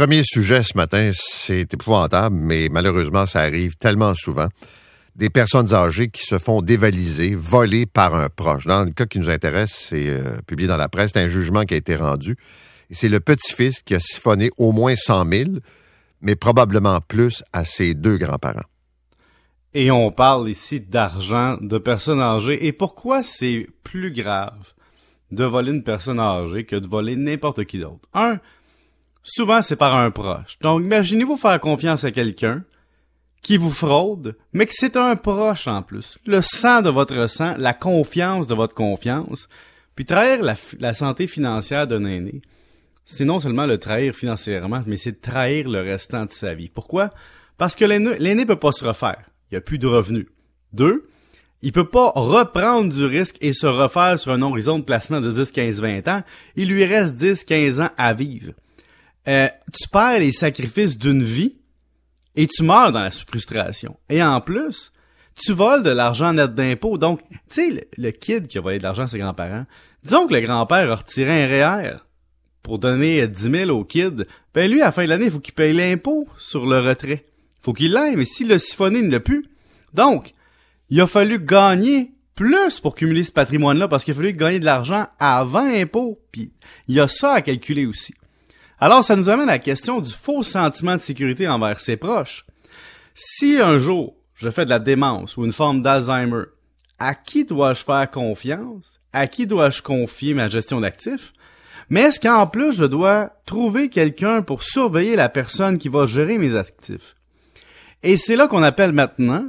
Premier sujet ce matin, c'est épouvantable, mais malheureusement, ça arrive tellement souvent. Des personnes âgées qui se font dévaliser, voler par un proche. Dans le cas qui nous intéresse, c'est publié dans la presse, c'est un jugement qui a été rendu. Et c'est le petit-fils qui a siphonné au moins 100 000, mais probablement plus à ses deux grands-parents. Et on parle ici d'argent, de personnes âgées. Et pourquoi c'est plus grave de voler une personne âgée que de voler n'importe qui d'autre? Souvent c'est par un proche. Donc imaginez-vous faire confiance à quelqu'un qui vous fraude, mais que c'est un proche en plus. Le sang de votre sang, la confiance de votre confiance. Puis trahir la santé financière d'un aîné, c'est non seulement le trahir financièrement, mais c'est trahir le restant de sa vie. Pourquoi? Parce que l'aîné peut pas se refaire. Il n'y a plus de revenus. 2, il peut pas reprendre du risque et se refaire sur un horizon de placement de 10, 15, 20 ans. Il lui reste 10, 15 ans à vivre. Tu perds les sacrifices d'une vie et tu meurs dans la frustration. Et en plus, tu voles de l'argent net d'impôt. Donc, tu sais, le kid qui a volé de l'argent à ses grands-parents, disons que le grand-père a retiré un REER pour donner 10 000 au kid, ben lui, à la fin de l'année, il faut qu'il paye l'impôt sur le retrait. Faut qu'il l'aille, mais s'il l'a siphonné, il ne l'a plus. Donc, il a fallu gagner plus pour cumuler ce patrimoine-là, parce qu'il a fallu gagner de l'argent avant impôt. Puis, il y a ça à calculer aussi. Alors, ça nous amène à la question du faux sentiment de sécurité envers ses proches. Si un jour, je fais de la démence ou une forme d'Alzheimer, à qui dois-je faire confiance? À qui dois-je confier ma gestion d'actifs? Mais est-ce qu'en plus, je dois trouver quelqu'un pour surveiller la personne qui va gérer mes actifs? Et c'est là qu'on appelle maintenant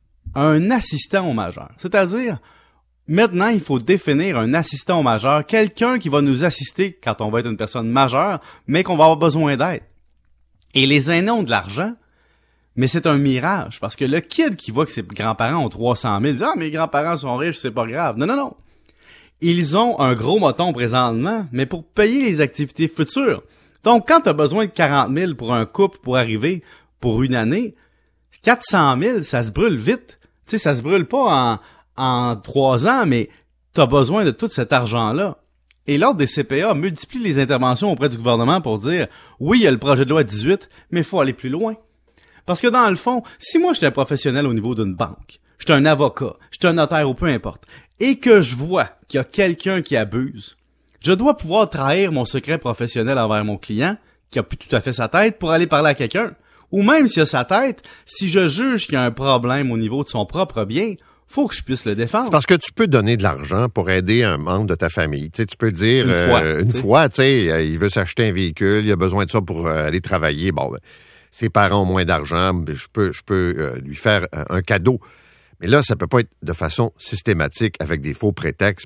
un assistant au majeur. C'est-à-dire, maintenant, il faut définir un assistant au majeur, quelqu'un qui va nous assister quand on va être une personne majeure, mais qu'on va avoir besoin d'aide. Et les aînés ont de l'argent, mais c'est un mirage, parce que le kid qui voit que ses grands-parents ont 300 000, dit « Ah, mes grands-parents sont riches, c'est pas grave. » Non. Ils ont un gros moton présentement, mais pour payer les activités futures. Donc, quand tu as besoin de 40 000 pour un couple pour arriver pour une année, 400 000, ça se brûle vite. Tu sais, ça se brûle pas en 3 ans, mais tu as besoin de tout cet argent-là. Et l'Ordre des CPA multiplie les interventions auprès du gouvernement pour dire « Oui, il y a le projet de loi 18, mais il faut aller plus loin. » Parce que dans le fond, si moi j'étais un professionnel au niveau d'une banque, j'étais un avocat, j'étais un notaire ou peu importe, et que je vois qu'il y a quelqu'un qui abuse, je dois pouvoir trahir mon secret professionnel envers mon client, qui a plus tout à fait sa tête, pour aller parler à quelqu'un. Ou même s'il a sa tête, si je juge qu'il y a un problème au niveau de son propre bien, faut que je puisse le défendre. C'est parce que tu peux donner de l'argent pour aider un membre de ta famille. Tu sais, tu peux dire une fois, tu sais, il veut s'acheter un véhicule, il a besoin de ça pour aller travailler. Bon, ses parents ont moins d'argent, je peux lui faire un cadeau. Mais là, ça peut pas être de façon systématique avec des faux prétextes.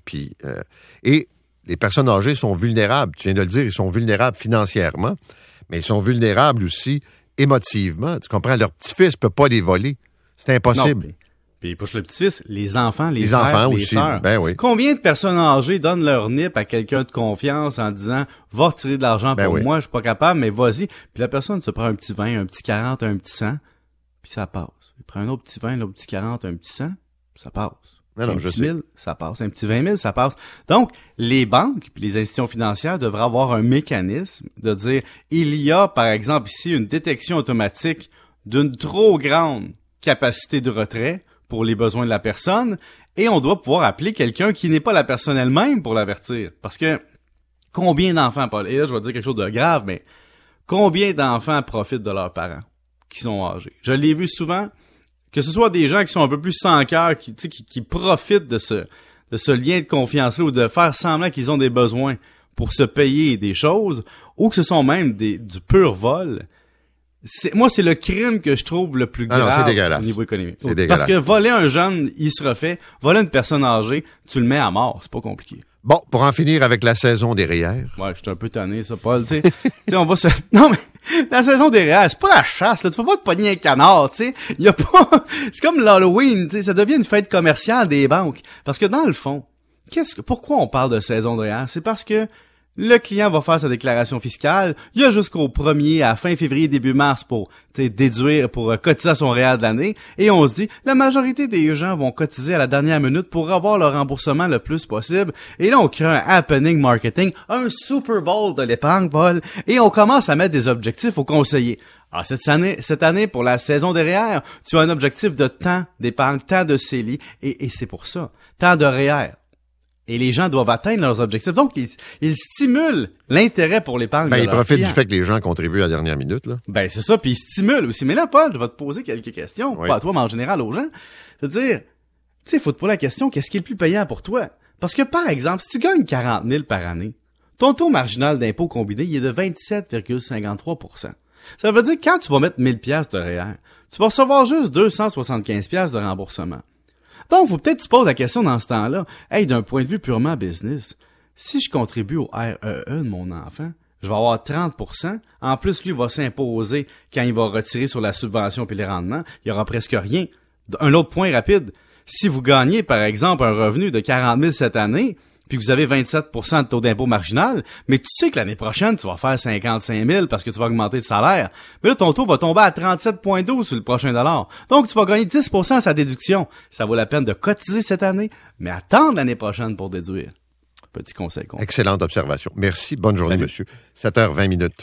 Et les personnes âgées sont vulnérables. Tu viens de le dire, ils sont vulnérables financièrement, mais ils sont vulnérables aussi émotivement. Tu comprends? Leur petit-fils peut pas les voler. C'est impossible. Non, puis pour le petit-fils, les enfants, les frères, enfants les aussi. sœurs. Ben oui. Combien de personnes âgées donnent leur nip à quelqu'un de confiance en disant « Va retirer de l'argent pour moi, je suis pas capable, mais vas-y. » Puis la personne se prend un petit 20, un petit 40, un petit 100, puis ça passe. Il prend un autre petit 20, un autre petit 40, un petit 100, ça passe. Un petit 1000, ça passe. Un petit 20 000, ça passe. Donc, les banques puis les institutions financières devraient avoir un mécanisme de dire il y a, par exemple, ici, une détection automatique d'une trop grande capacité de retrait pour les besoins de la personne et on doit pouvoir appeler quelqu'un qui n'est pas la personne elle-même pour l'avertir. Parce que combien d'enfants, Paul, et là, je vais dire quelque chose de grave, mais combien d'enfants profitent de leurs parents qui sont âgés? Je l'ai vu souvent. Que ce soit des gens qui sont un peu plus sans cœur, qui profitent de ce lien de confiance-là ou de faire semblant qu'ils ont des besoins pour se payer des choses, ou que ce sont même du pur vol. Moi, c'est le crime que je trouve le plus grave au niveau économique. C'est dégueulasse. Parce que voler un jeune, il se refait. Voler une personne âgée, tu le mets à mort. C'est pas compliqué. Bon, pour en finir avec la saison des REER. Ouais, je suis un peu tanné, ça, Paul. Tu sais, on va se... Non, mais la saison des REER, c'est pas la chasse, là. Tu peux pas te pogner un canard, tu sais. Y a pas... C'est comme l'Halloween, tu sais. Ça devient une fête commerciale des banques. Parce que dans le fond, pourquoi on parle de saison de REER? C'est parce que Le client va faire sa déclaration fiscale. Il y a jusqu'au 1er à fin février, début mars pour déduire, pour cotiser à son réel de l'année. Et on se dit, la majorité des gens vont cotiser à la dernière minute pour avoir leur remboursement le plus possible. Et là, on crée un happening marketing, un Super Bowl de l'épargne, Paul. Et on commence à mettre des objectifs aux conseillers. Alors, cette année, pour la saison derrière, tu as un objectif de temps d'épargne, temps de CELI. Et c'est pour ça. Temps de REER. Et les gens doivent atteindre leurs objectifs. Donc, ils stimulent l'intérêt pour l'épargne. Ils profitent du fait que les gens contribuent à la dernière minute, là. C'est ça, puis ils stimulent aussi. Mais là, Paul, je vais te poser quelques questions. Oui. Pas à toi, mais en général aux gens. C'est-à-dire, faut te poser la question, qu'est-ce qui est le plus payant pour toi? Parce que, par exemple, si tu gagnes 40 000 par année, ton taux marginal d'impôt combiné, il est de 27,53 %. Ça veut dire que quand tu vas mettre 1000 pièces de REER, tu vas recevoir juste 275 pièces de remboursement. Donc, faut peut-être que tu poses la question dans ce temps-là. Hey, d'un point de vue purement business, si je contribue au REE de mon enfant, je vais avoir 30 %. En plus, lui va s'imposer quand il va retirer sur la subvention puis les rendements. Il y aura presque rien. Un autre point rapide. Si vous gagnez, par exemple, un revenu de 40 000 cette année, puis que vous avez 27 % de taux d'impôt marginal, mais tu sais que l'année prochaine, tu vas faire 55 000 parce que tu vas augmenter le salaire. Mais là, ton taux va tomber à 37,12 sur le prochain dollar. Donc, tu vas gagner 10 % à sa déduction. Ça vaut la peine de cotiser cette année, mais attendre l'année prochaine pour déduire. Petit conseil. Excellente observation. Merci. Bonne journée, monsieur. 7h20.